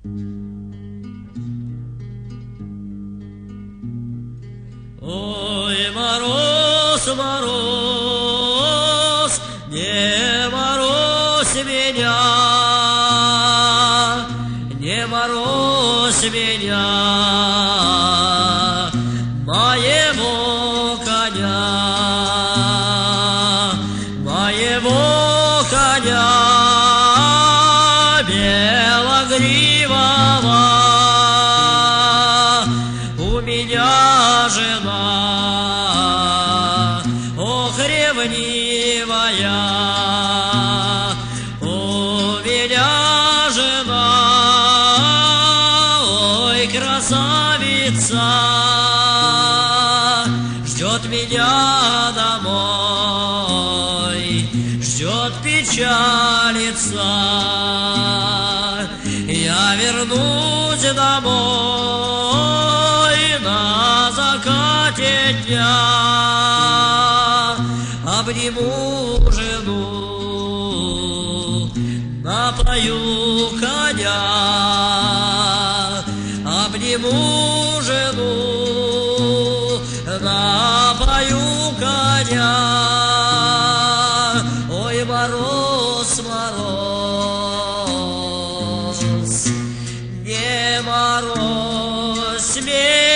Ой, мороз, мороз, не морозь меня, не морозь меня, моего коня, моего коня белогривого. У меня жена, ох, ревнивая, у меня жена, ой, красавица, ждет меня домой, ждет, печалится, я вернусь домой на закате дня, обниму жену, напою коня, обниму жену, напою коня. Ой, мороз, мороз, не морозь меня.